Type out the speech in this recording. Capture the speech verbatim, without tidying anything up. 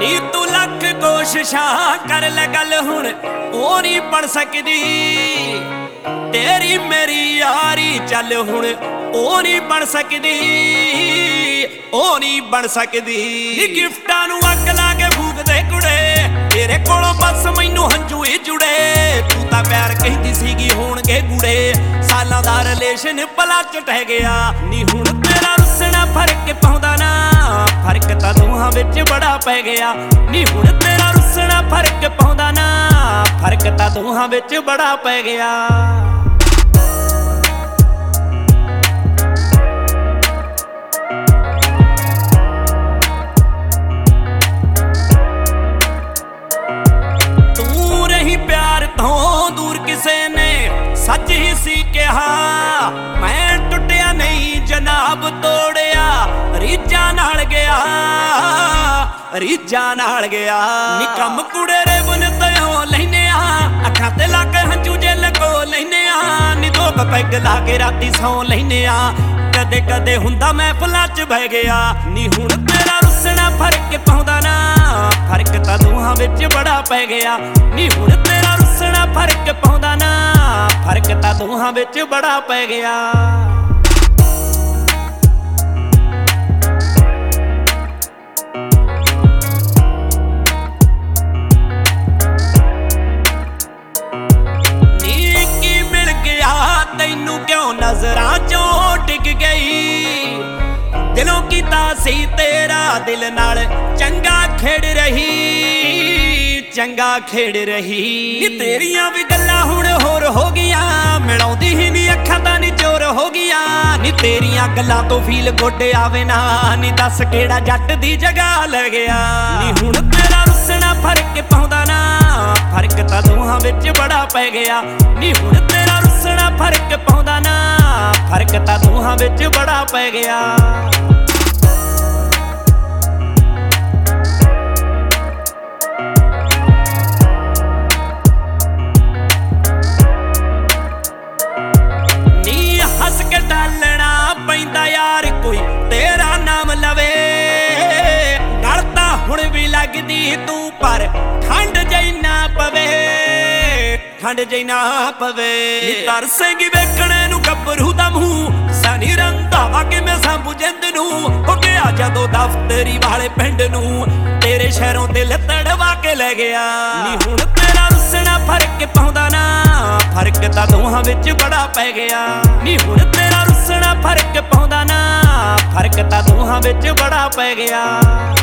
नी तू लख कोशिशां कर ले गल हुण ओ नहीं बन सकदी, तेरी मेरी यारी चल हुण ओ नहीं बन सकदी, ओ नहीं बन सकदी। नी गिफ्टां नूं अग ला के फूक दे कुड़े, तेरे कोलों बस मैनू हंजू ही जुड़े। तू तां प्यार कहंदी सीगी होणगे गुड़े, सालां दा रिलेशन भला च टह गया। नी हुण तेरा रुसना फर्क पाउंदा ना, फर्क तां दोहां विच बड़ा पै गया। नी हुण तेरा रुसना फर्क पाउंदा ना, फर्क तां दोहां विच बड़ा पै गया। सच ही सी कहा मैं टुटिया नहीं जनाब तोड़िया, रीजा नाल गया रीजा नाल गया। नी कम कुड़े रे बुन तयो लैने आ, अखां ते लाके हंजू जे लगो लैने आ। नी दो पैग ला के राती सौ लैने आ, कदे कदे हुंदा महफिलां च बह गया। नी हुण तेरा रुसना फर्क पाउंदा ना, फर्क तां दोहां विच बड़ा पै गया। नी हुण तेरा रुसना फर्क पाउंदा ना, फर्क तां दोहां विच बड़ा पै गया। नी की मिल गया तैनू क्यों नजरां चों टिक गई, दिलों कीता सी तेरा दिल नाल चंगा खेड़ रही, चंगा खेड़ रही। नी तेरियां भी गल्लां हुण होर हो गईयां, मिलाउंदी ही नी अखां तां नी चोर हो गईयां। नी तेरियां गल्लां तो फील गोडे आवे ना, नी दस केड़ा जट दी जगह ले गया। नी हुण तेरा रुसना फर्क पाउंदा ना, फर्क तां दोहां विच बड़ा पै गया। नी हुण तेरा रुसना फर्क पाउंदा ना, फर्क तां दोहां विच बड़ा पै गया। डालना पैंदा यार कोई तेरा नाम लवे, गलता हुण भी लगदी तू पर ठंड जई ना पवे, ठंड जई ना पवे। नी तरसेंगी वेखणे नू गब्बरू दा मूंह, सनी रंधावा किवें सांभू जिंद नू। हो गया जदों दफ्तरी वाले पिंड नू, तेरे शहरों दिल तड़वा के ले गया। नी हुण तेरा रुसना फर्क पाउंदा ना, फर्क तां दोहां विच बड़ा पै गया। नी हुण तेरा रुसना फर्क पाउंदा ना, फर्क तां दोहां विच बड़ा पै गया।